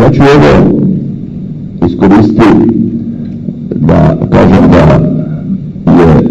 Ja ću ovo iskoristiti da kažem da je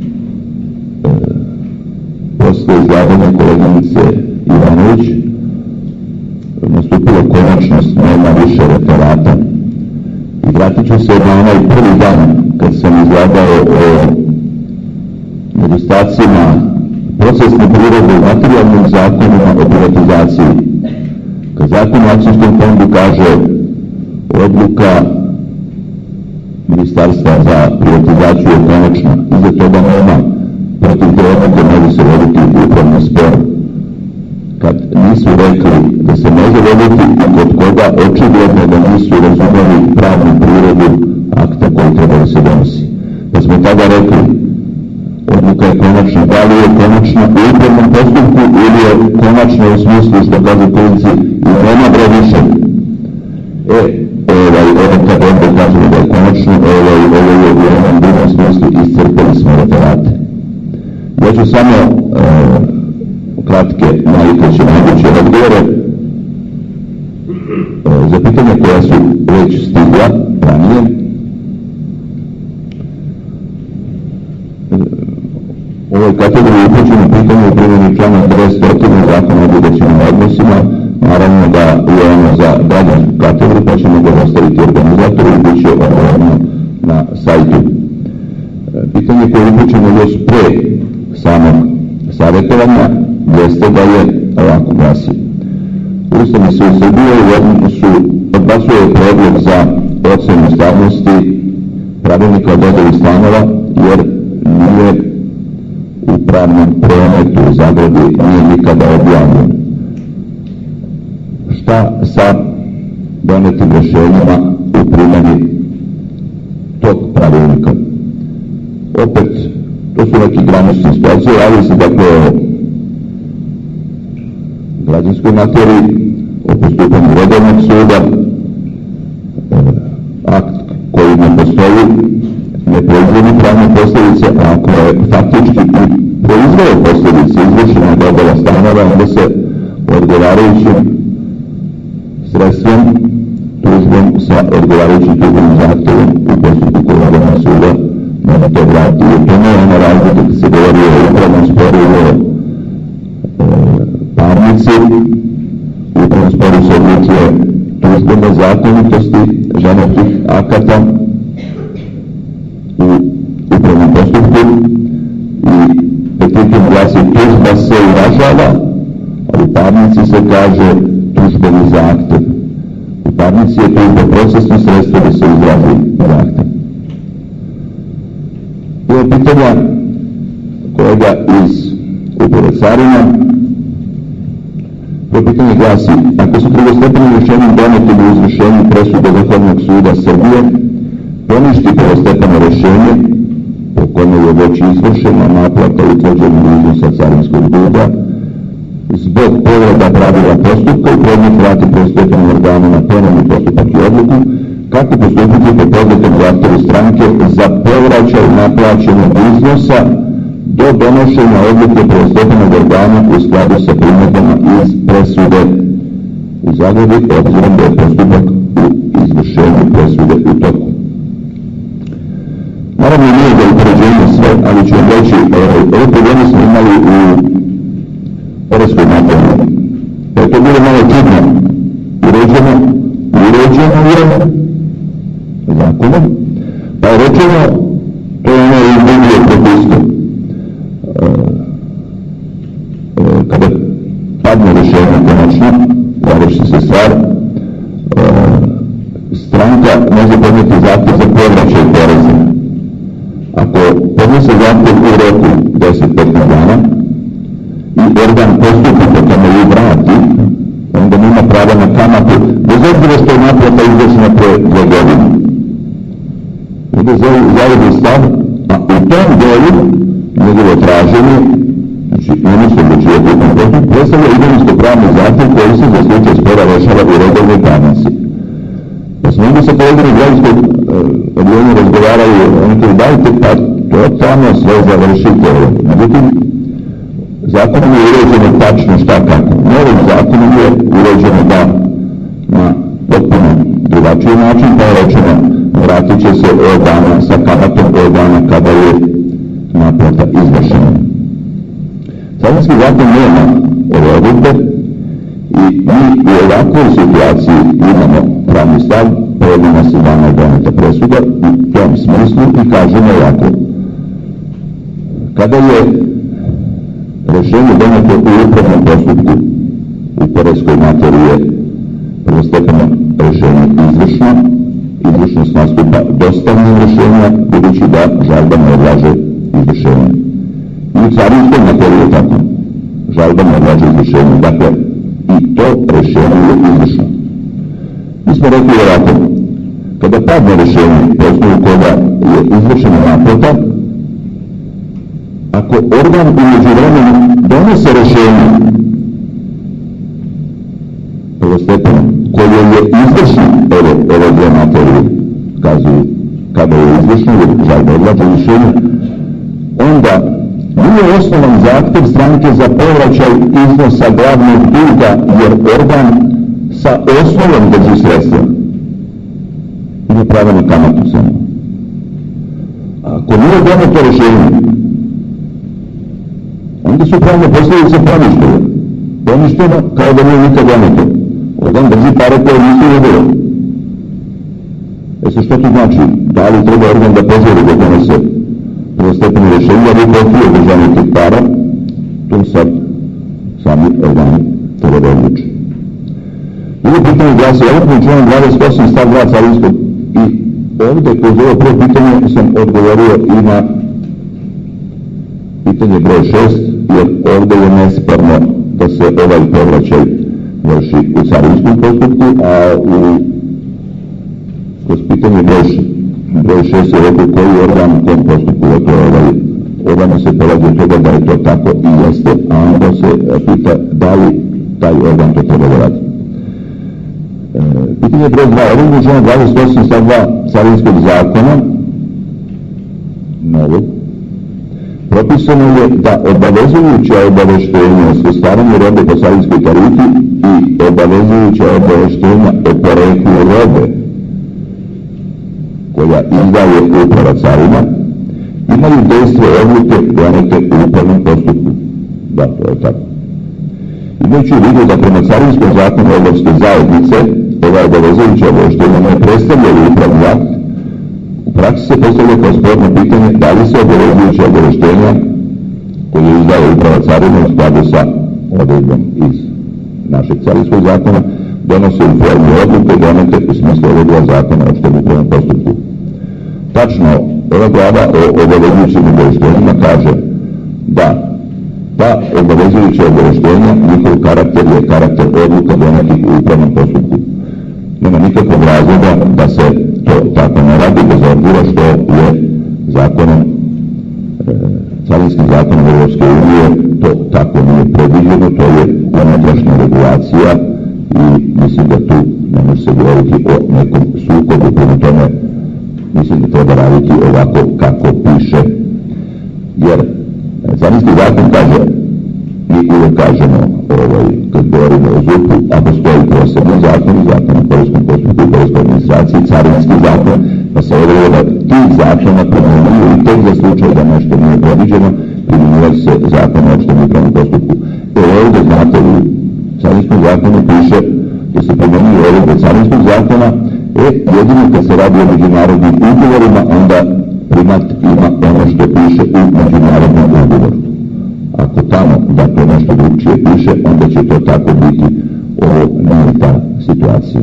posle izlaganja koleginice Ivanović nastupila konačnost, nema više referata. I vratit ću se na onaj prvi dan kad sam izlagao o nedostacima procesne prirode i materijalnim zakonima o privatizaciji. Kad zakon o akcijskom fondu kaže odluka Ministarstva za privatizaciju je konačna, iza toga nema, protiv te odluke može se voditi upravni spor. Kad nisu rekli da se može voditi kod koga očigledno da nisu razumeli pravnu prirodu akta koji treba da se donosi. Pa smo tada rekli, odluka je konačna, da li je konačna u upravnom postupku ili je konačna u smislu što kaže kolinci i nema bre više. Kad ovdje kažemo da je konačno, ovo je u jednom drugom smislu iscrpili smo referate. Ja ću samo kratke najkraće moguće odgovore za pitanja koja su već stigla ranije. U ovoj kategoriji je upućeno pitanje u primjeni člana 200 Zakona o obligacionim odnosima. Naravno da je ono za građansku kategoriju, pa ćemo ga ostaviti organizatoru i bit će odgovorno na sajtu. Pitanje koje je upućeno još pre samog savjetovanja jeste da je ovako glasi. Ustavni sud Srbije odbacuje predlog za ocenu ustavnosti pravilnika o dodjeli stanova jer nije u pravnom prometu u Zagrebu nije nikada objavljen. Šta sa donetim rješenjima u primjeni tog pravilnika? Opet, to su neki granične situacije, ali se dakle o građanskoj materiji, o postupanju redovnog suda, akt koji ne postoji, ne proizvodi pravne posljedice, a ako je faktički proizveo posljedice izvršena dodjela stanova, onda se odgovarajućim sredstvom, tužbom sa odgovarajućim tužbenim zahtjevom u postupku Vrhovnog suda nema to vrati. I to ne je ona razlika kad se govori o upravnom sporu i o parnici. U upravnom sporu se odlučuje tužbene zakonitosti ženevskih akata u upravnom postupku i petitum glasi tužba se uražava, a u parnici se kaže tužbeni zahtev. U parnici je tužba procesno sredstvo da se izrazi zahtev. Ovo pitanja kolega iz Uprave carina. Ovo pitanje glasi, ako su drugostepenim rješenjem donetim u izvršenju presude Vrhovnog suda Srbije poništi prvostepeno rješenje po kome je već izvršena naplata utvrđenog iznosa carinskog duga zbog povreda pravila postupka i predmet vrati prvostepenom organu na ponovni postupak i odluku, kako postupiti po podnetom zahtjevu stranke za povraćaj naplaćenog iznosa do donošenja odluke prvostepenog organa u skladu sa primjedbama iz presude u Zagrebi, obzirom da je postupak u izvršenju presude u toku. Naravno nije za upoređenje sve, ali ću vam reći, ove probleme smo imali u poreskoj materiji. Pa je to bilo malo čudno. Uređeno je zakonom, pa je rečeno, to je ono i drugo propisko. Kada padne rješenje konačno, završi se stvar, stranka može podnijeti zahtjev za povraćaj poreza. Ako podnese zahtjev u roku 10-15 dana i organ postupa po tome i vrati, onda nema prava na kamatu, bez obzira što je naplata izvršena pre 2 godine. Ovdje zavodi stav, a u tom delu njegovo traženje, znači oni su odlučivati u tom postupku, predstavlja imovinsko-pravni zahtjev koji se za slučaj spora rešava u redovnoj parnici. Pa smo ovdje sa kolegom građanskog odvijenja razgovarali, oni koji dajte, pa totalno sve završite. Međutim, zakonom je uređeno tačno šta kako. Novim zakonom je uređeno da na potpuno drugačiji način, pa je rečeno vratit će se od dana sa kamatom od dana kada je naplata izvršena. Carinski zakon nema ove odredbe i mi u ovakvoj situaciji imamo pravni stav, prema se dana je doneta presuda u tom smislu i kažemo ovako. Kada je rješenje doneto u upravnom postupku u poreskoj materiji je prvostepeno rješenje izvršnost nastupa dostavnim rješenja, budući da žalba ne odlaže izvršenje. I u carinskoj materiji je tako. Žalba ne odlaže izvršenje. Dakle, i to rješenje je izvršno. Mi smo rekli ovako, kada padne rješenje po osnovu koga je izvršena naplata, ako organ u međuvremenu donese rješenje prvostepeno koje je izvršno ove dve materije, kazuju kada je izvršno jer žalba odlaže rješenje, onda nije osnovan zahtjev stranke za povraćaj iznosa glavnog duga jer organ sa osnovom drži sredstva. Ima pravo na kamatu samo. Ako nije doneto rješenje, onda su pravne posljedice poništene. Poništeno kao da nije nikad doneto. Organ drži pare koje nisu dobilo. Što to znači? Da li treba organ da pozvori da donese prvostepeno rješenje, da bi pokrije državnih tih para? To sad sami organi treba da odluči. Drugo pitanje glasi, ovakvim članom 28 stav 2 carinskog i ovdje kroz ovo prvo pitanje sam odgovorio i na pitanje broj 6, jer ovdje je nesporno da se ovaj povraćaj vrši u carinskom postupku, a kroz pitanje broj 6 je rekao koji organ u tom postupku, organo se polazi od toga da je to tako i jeste, a onda se pita da li taj organ to treba da radi. Pitanje broj 2. Odredbom člana 28 stav 2 carinskog zakona novog propisano je da obavezujuća obaveštenja o svrstavanju robe po carinskoj tarifi i obavezujuća obaveštenja o poreklu robe koja izdaje uprava carina imaju dejstvo odluke donete u upravnom postupku. Da, to je tako. Imajući u vidu da prema carinskom zakonu Europske zajednice ova obavezujuća obaveštenja ne predstavljaju upravni akt, u praksi se postavlja kao sporno pitanje da li se obavezujuća obaveštenja koje izdaje uprava carina u skladu sa odredbom iz našeg carinskog zakona donose u formi odluke donete u smislu ovog zakona o opštem upravnom postupku. Tačno, ova glava o obavezujućim obaveštenjima kaže da ta obavezujuća obaveštenja, njihov karakter je karakter odluka donetih u upravnom postupku. Nema nikakvog razloga da se to tako ne radi, bez obzira što je zakonom, carinskim zakonom Europske unije to tako nije predviđeno, to je unutrašnja regulacija i mislim da tu ne može se govoriti o nekom sukobu, prema tome mislim da treba raditi ovako kako piše, jer carinski zakon kaže, mi uvijek kažemo kad govorimo o ZUP-u, a postoji posebni zakon o poreskom postupku i poreskoj administraciji, carinski zakon, pa se odredba tih zakona primjenjuju i tek za slučaj da nešto nije predviđeno, primjenjuje se zakon o opštem upravnom postupku. Ovdje znate u carinskom zakonu piše da se primjenjuju odredbe carinskog zakona, jedino kad se radi o međunarodnim ugovorima, onda primat ima ono što piše u međunarodnom ugovoru. Ako tamo, dakle, nešto drugčije piše, onda će to tako biti. Ovo nije ta situacija.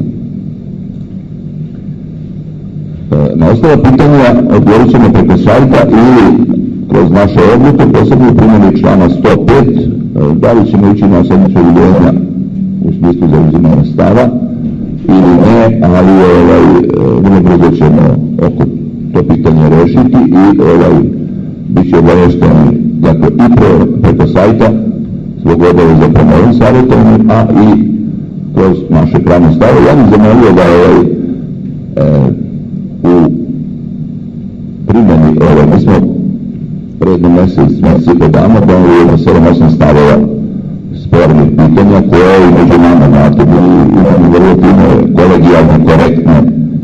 Na ostalo pitanja odgovorit ćemo preko sajta ili kroz naše odluke, posebno u primjeni člana 105, da li ćemo ići na sedmicu udjeljenja u smislu zauzimanja stava ili ne, ali vrlo brzo ćemo oko to pitanje rešiti i bit će obavešteni, dakle, i preko sajta zbog obaveza prema ovim savjetovanju, a i kroz naše pravne stave. Ja bih zamolio da u primjeni, mi smo predni mjesec i po dana doneli jedno 7-8 stavova spornih pitanja koje i među nama, znate, mi imamo vrlo fine, kolegijalne, korektne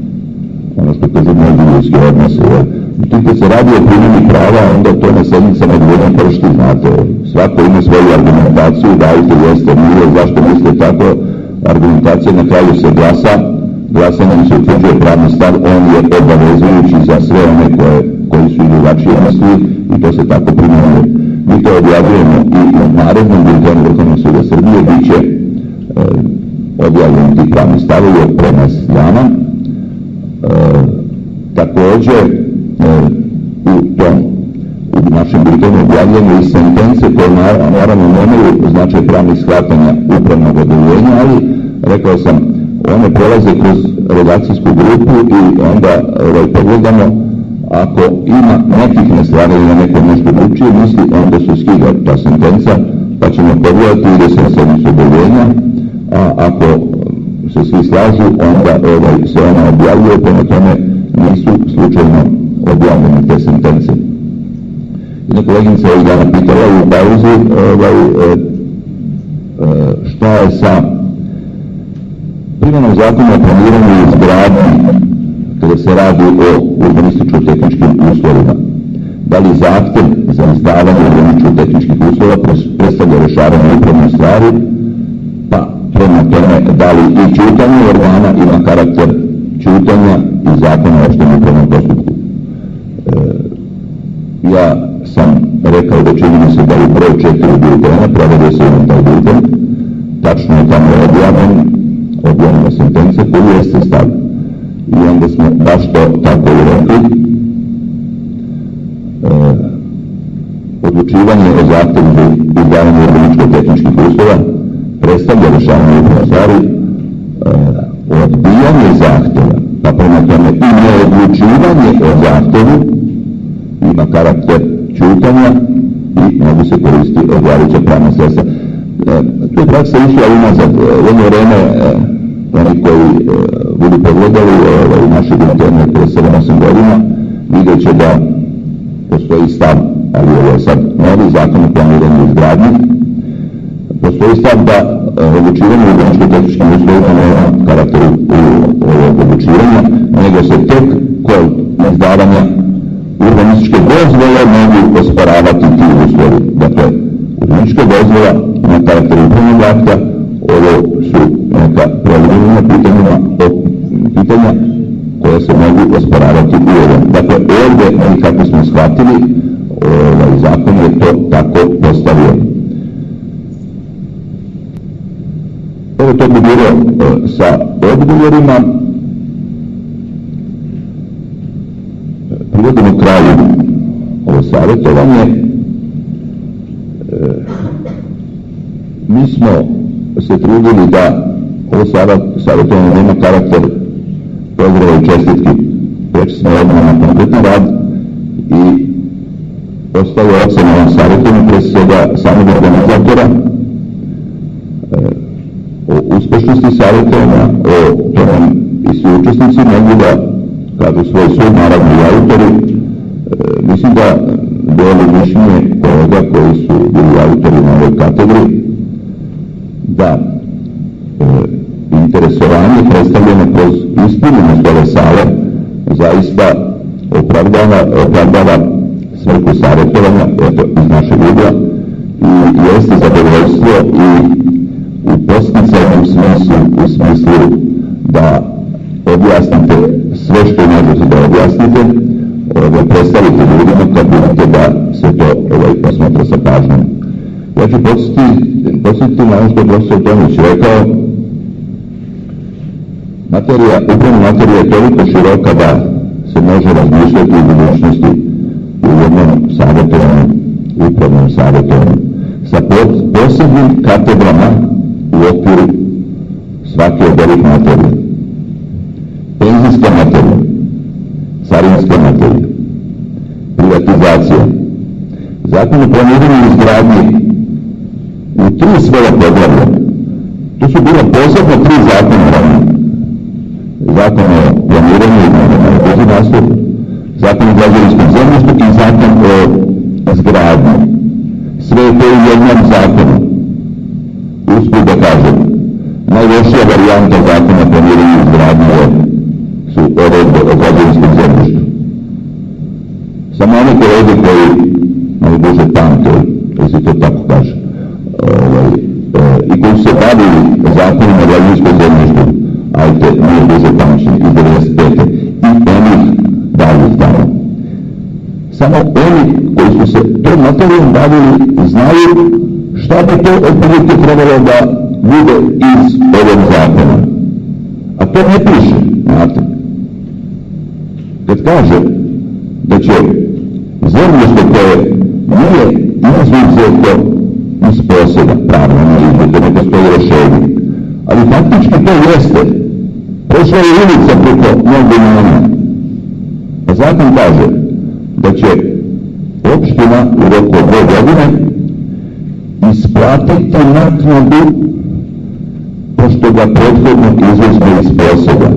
što kaže međuljudske odnose. Međutim, kad se radi o primjeni prava, onda to na sednicama dvojno pršti, znate. Svako ima svoju argumentaciju, dajte, jeste, nije, zašto misle tako. Argumentacija na kraju se glasa, glasanjem se utvrđuje pravni stav, on je obavezujući za sve one koji su drugačije misli i to se tako primjenjuje. Mi to objavljujemo i u narednom bulletinu Vrhovnog suda Srbije bit će objavljeni ti pravni stavovi od pre mjesec dana. Također u našem bulletinu objavljene i sentence koje naravno nemaju značaj pravnih shvatanja upravnog odeljenja, ali rekao sam, one prolaze kroz redakcijsku grupu i onda pogledamo, ako ima nekih neslaganja ili neko nešto drugčije misli, onda se skida ta sentenca, pa ćemo pogledati, ide se na sednicu odeljenja, a ako se svi slažu, onda se ona objavljuje, prema tome nisu slučajno objavljene te sentence. Jedna koleginica ovih dana pitala u pauzi šta je sa primjenom zakona o planiranju i izgradnji kada se radi o urbanističko-tehničkim uslovima. Da li zahtjev za izdavanje urbanističko-tehničkih uslova predstavlja rješavanje upravne stvari, pa prema tome da li i ćutanje organa ima karakter ćutanja i zakona o opštem upravnom postupku. Ja sam rekao da čini mi se da u broj 4 bulletina prevede se na taj bulletin, tačno je tamo objavljena sentenca koju jeste stav. I onda smo baš to tako i rekli. Odlučivanje o zahtjevu za izdavanje urbanističko-tehničkih uslova predstavlja rješavanje upravne stvari. Odbijanje zahtjeva, pa prema tome i neodlučivanje o zahtjevu ima karakter ćutanja i mogu se koristiti odgovarajuća pravna sredstva. Tu je praksa išla unazad. Jedno vreme oni koji budu pogledali naše bulletine pre 7-8 godina vidjet će da postoji stav, ali ovo je sad novi zakon o planiranju i izgradnji, postoji stav da odlučivanje u urbanističko-tehničkim uslovima nema karakteru ovog odlučivanja, nego se tek kod izdavanja urbanističke dozvole mogu osporavati ti uslovi. Dakle, urbanistička dozvola ima karakter upravnog akta, ovo su neka preliminarna pitanja koja se mogu osporavati u ovom. Dakle, ovdje, mi kako smo shvatili, zakon je to tako postavio. Evo to bi bilo sa odgovorima. Privodimo kraju ovo savjetovanje. Mi smo se trudili da ovo savjetovanje nema karakter pozdrava i čestitki. Preći smo odmah na konkretan rad i ostaje ocena ovom savjetovanju pre svega samog organizatora o uspešnosti savjetovanja, o tome i svi učesnici mogu da kažu svoj sud, naravno i autori. Mislim da dojeli mišljenje kolega koji su bili autori na ovoj katedri, da interesovanje predstavljeno kroz ispunjenost ove sale zaista opravdava svrhu savjetovanja, eto, iz našeg ugla, i jeste zadovoljstvo i u posticajnom smislu, u smislu da objasnite sve što možete da objasnite, predstavite ljudima kad vidite da se to posmatra sa pažnjom. Ja ću podsjetiti na ono što je profesor Tomić rekao. Upravna materija je toliko široka da se može razmišljati u budućnosti u jednom savjetovanju, upravnom savjetovanju, sa posebnim katedrama u okviru svake od ovih materija. Penzijska materija, carinska materija, privatizacija, zakon o planiranju i izgradnji u 3 svoja poglavlja. Tu su bila posebno 3 zakona. Zakon o planiranju i naslov, zakon o građevinskom zemljištu i zakon o izgradnji. Sve je to u jednom zakonu. Usput da kažem, najlošija varijanta zakona o planiranju i izgradnji su odredbe o građevinskom zemljištu. Samo oni kolege koji malo duže pamte, da se to tako kaže, i koji se bavili zakonom o građevinskom zemljištu, ajte, nije duže pamćenje, iz 95. i onih davnih dana. Samo oni koji su se tom materijom bavili znaju šta bi to otprilike trebalo da bude iz ovog zakona. A to ne piše, znate. Kad kaže da će zemljište koje nije izuzeto iz posjeda, pravno ne izuzete, ne postoji rešenje, ali faktički to jeste. Prošla je ulica preko mnogo imena. A zakon kaže da će opština u roku 2 godine isplatiti naknadu pošto ga prethodno izuzme iz posjeda.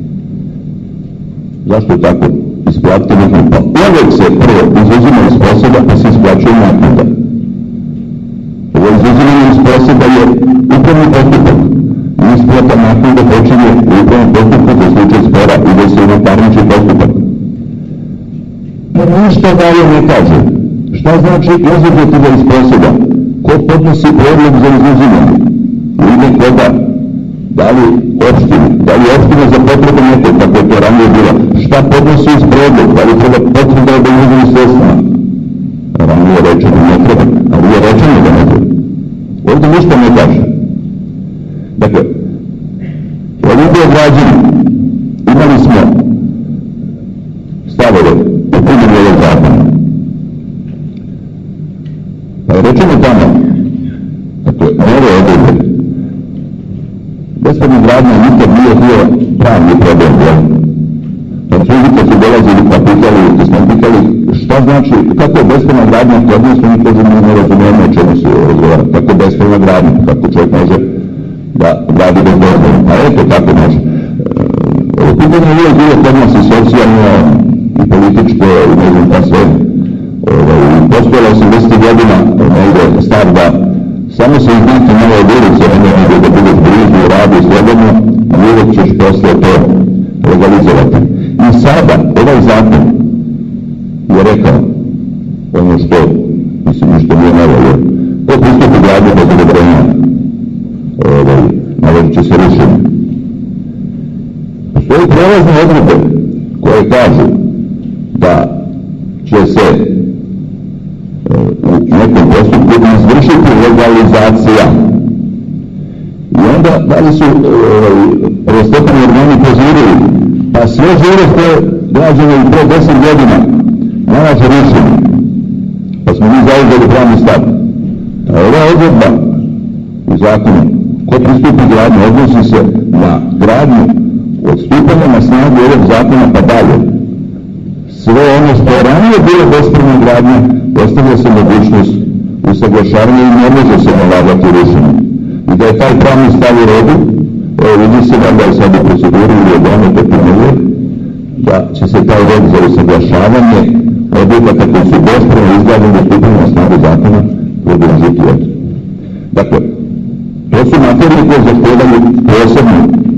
Zašto je tako? Isplatiti naknadu. Pa uvek se prvo izuzima iz posjeda pa se isplaćuje naknada. Ovo izuzimanje iz posjeda je upravni postupak. Isplata naknada počinje u upravnom postupku za slučaj spora i da se ima parnični postupak. I ništa dalje ne kaže. Šta znači izuzeti ga iz posjeda? Ko podnosi predlog za izuzimanje? U ime koga? Da li opština? Da li opština za potrebu nekog, kako je to ranije bilo? Šta podnosi iz predlog? Da li treba potrebno da izuzimi sredstvima? Ranije je rečeno ne treba, ali je rečeno da ne treba. Ovdje ništa ne kaže. Dakle, ovdje je građani, imali smo stavove u primjeni ovog zakona. Pa je rečeno tamo, dakle, nove odredbe, bespravna gradnja nikad nije bio pravni problem, jel? Francuzi kad su dolazili pa pitali, kad smo pitali šta znači, kako je bespravna gradnja, kod nas mi kažu ne razumijemo o čemu se razgovara, kako je bespravna gradnja, kako čovjek može da gradi bez dozvole. A eto, tako može. Ovo pitanje je bilo kod nas i socijalno, i političko, i ne znam pa sve. Postojala 80 godina, negdje stav da samo se iznati nove ulice, ne nego da budeš blizu, radi, slobodno, i uvijek ćeš posle to legalizovati. I sada, ovaj zakon je rekao ono što, mislim, ništa nije novo, jer to pristupi gradnje bez odobrenja. Naložit će se rušenje. Postoji prelazne odredbe koje kažu da će se u nekom postupku izvršiti legalizacija. I onda da li su prvostepeni organi pozivili, pa sve žive što je građeno i pre 10 godina nalaže rušenje. Pa smo mi zauzeli pravni stav. A ova odredba u zakonu ko pristupi gradnju odnosi se na gradnju od stupanja na snagu ovog zakona pa dalje. Sve ono što je ranije bilo bespravna gradnja, ostavlja se mogućnost usaglašavanja i ne može se nalagati rušenje. I da je taj pravni stav u redu, vidi se da je sad u proceduri ili od ono to primjeruje, da će se taj red za usaglašavanje objekata koji su bespravno izgrađeni do stupanja na snagu zakona produžiti od. Dakle, to su materije koje zahtijevaju posebno.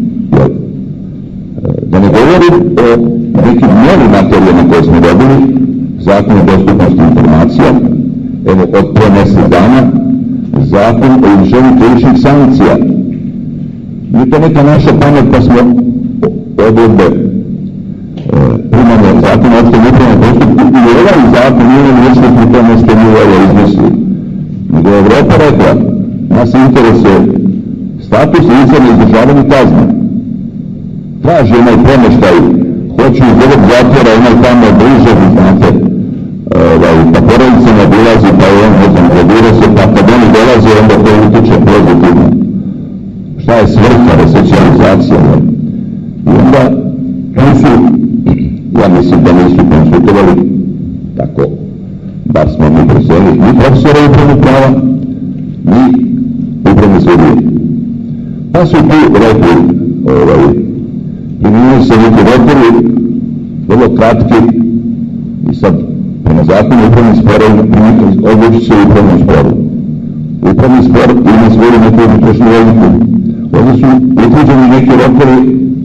Da ne govorim o nekim novim materijama koje smo dobili, zakon o dostupnosti informacija, evo od pre mjesec dana, zakon o izvršenju krivičnih sankcija. Nije to neka naša pamet pa smo odredbe primane zakona o opštem upravnom postupku i ovaj zakon nije mogućnost u tome što mi ovo izmislili. Nego je Evropa rekla, nas interesuje status lica na izdržavanju kazne. Traži onaj premeštaj, hoću iz ovog zatvora, onaj tamo bliže, znate, pa porodica ne dolazi, pa on, ne znam, gradira se, pa kad oni dolaze, onda to utiče pozitivno. Šta je svrha resocijalizacija? I onda, tu su, ja mislim da nisu konsultovali, tako, bar smo mi proseli, ni profesora upravnog prava, ni upravne sudije. Pa su tu rekli, primjenjuju se neki rokovi, vrlo kratki, i sad, prema zakonu upravnim sporom, odluči se upravnom sporu. Upravni spor ima svoju neku unutrašnju logiku. Ovdje su utvrđeni neki rokovi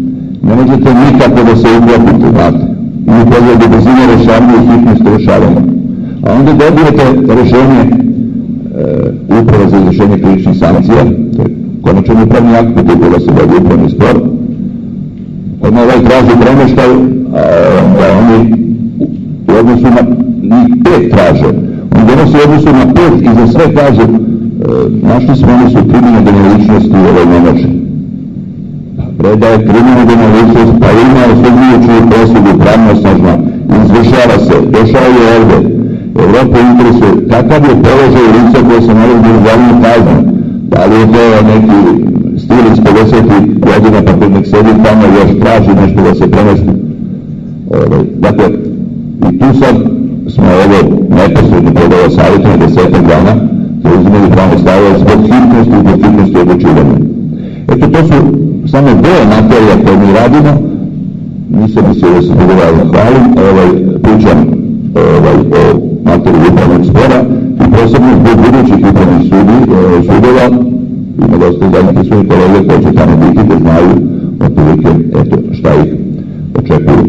ne možete nikako da se uklopite, znate, i u pogledu brzine rešavanja i hitnosti rešavanja. A onda dobijete rešenje Uprave za izvršenje krivičnih sankcija, to je konačan upravni akt, koji da se vodi upravni spor, odmah traži premeštaj, da oni u odnosu na njih 5 traže, on donosi u odnosu na 5 i za sve kaže, našli smo oni su kriminogene ličnosti ne može. Predaje kriminogene ličnost, pa ima osuđujuću presudu pravnosnažna, izvršava se, došao je ovde, Evropa interesuje kakav je položaj lica koje se nalazi u izdržavanju kazne, da li je to neki stil iz 50 godina pa nek sedi tamo još traži nešto da se premesti. Dakle, i tu sad smo ovo neposredno pred ovo savjetovanje 10 dana zauzimali pravne stavove zbog hitnosti i zbog hitnosti odlučivanja. Eto, to su samo dve materije koje mi radimo. Nisam mislio da se dogovarali hvalim, pričam o materiju upravnog spora i posebno zbog budućih upravnih sudova. Ima dosta zainteresovanih kolega koji će tamo biti da znaju otprilike šta ih očekuje.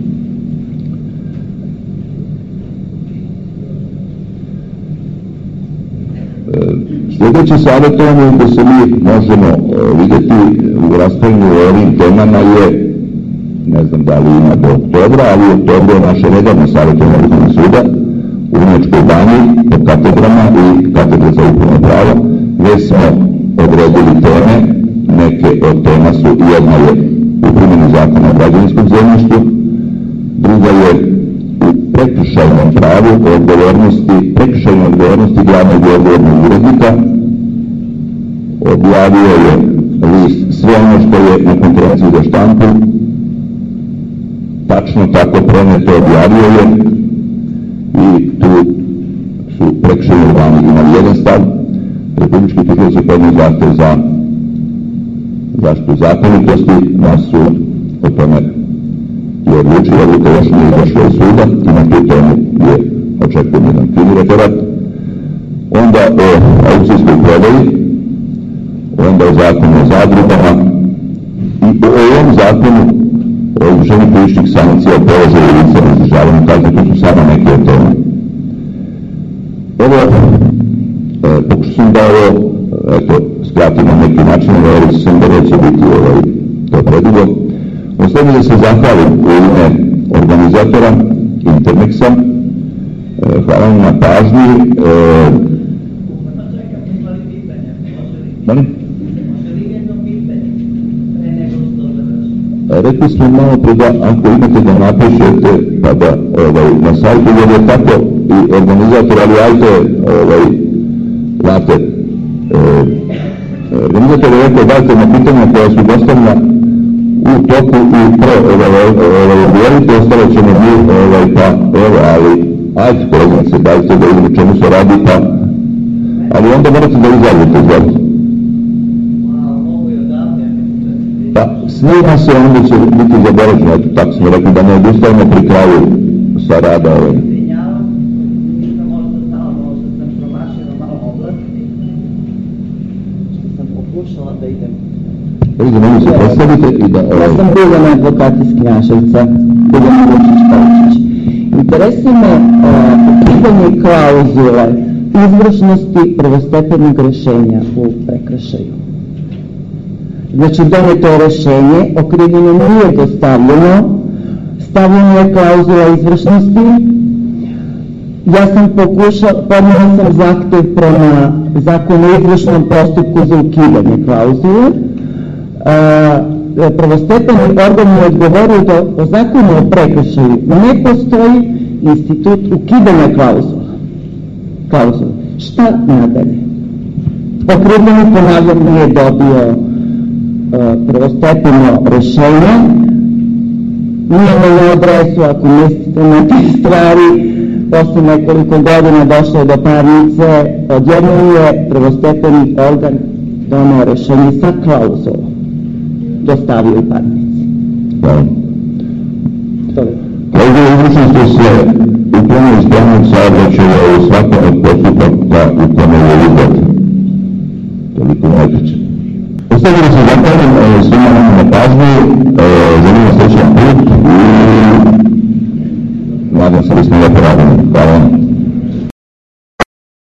Sljedeće savjetovanje gdje se mi možemo vidjeti u raspravljanju o ovim temama je, ne znam da li ima do oktobra, ali u oktobru je naše redovno savjetovanje Upravnog suda u Vrnjačkoj banji po katedrama i katedra za upravno pravo, gdje smo odredili teme. Neke od tema su, jedna je u primjeni zakona o građevinskom zemljištu, druga je u prekršajnom pravu prekršajnoj odgovornosti glavnog i odgovornog urednika. Objavio je list sve ono što je na konferenciji za štampu tačno tako preneto, objavio je i tu su prekršajni organi imali jedan stav. Republički tužilac je podneo zahtev za zaštitu zakonitosti, naš sud o tome je odlučio, odluka još nije izašla iz suda i na tu temu je očekujem jedan fini referat. Onda o aukcijskoj prodaji, onda o zakonu o zadrugama i o ovom zakonu o izvršenju krivičnih sankcija o položaju lica na izdržavanju kazne. To su samo neke od tema. Evo, pokušao sam da ovo skratim na neki način, ali sam da neće biti to predugo. Ostavim da se zahvalim u ime organizatora Intermexa. Hvala vam na pažnji. Rekli smo malo pre da ako imate da napišete pa da na sajtu, jer je tako i organizator, ali ajte, znate, organizator je rekao dajte na pitanja koja su dostavljena u toku i odgovorite, ostalo ćemo mi, pa evo, ali ajte kolegnice, dajte da vidimo čemu se radi, pa, ali onda morate da izađete, izvolite. Pa, snima se, onda će biti zaboravljeno, eto, tako smo rekli da ne odustavimo pri kraju sa rada ovog. Mogu se predstavite i da... Ja sam Biljana, advokat iz Knjaževca, Biljana Vučić-Paučić. Interesuje me ukidanje klauzule izvršnosti prvostepenog rešenja u prekršaju. Znači, doneto je rešenje, okrivljenom nije dostavljeno, stavljena je klauzula izvršnosti. Ja sam podnijela sam zahtev prema zakonu o izvršnom postupku za ukidanje klauzule. Prvostepeni organ je odgovorio da po zakonu o prekršaju ne postoji institut ukidanja klauzula. Šta nadalje? Okrivljeni, ponavljam, nije dobio prvostepeno rešenje, nije na adresu, ako mislite na te stvari. Posle nekoliko godina došlo je do parnice, odjednom je prvostepeni organ donao rešenje sa klauzulom, dostavio i parnici. Klauzula izvršnosti se uklanja iz pravnog saobraćaja u svakom od postupaka u kome je izdat. Toliko najveće. Ostavljeno se zahvalim svima nama na pažnju, želim nadam se da smo ga poradili. Hvala vam.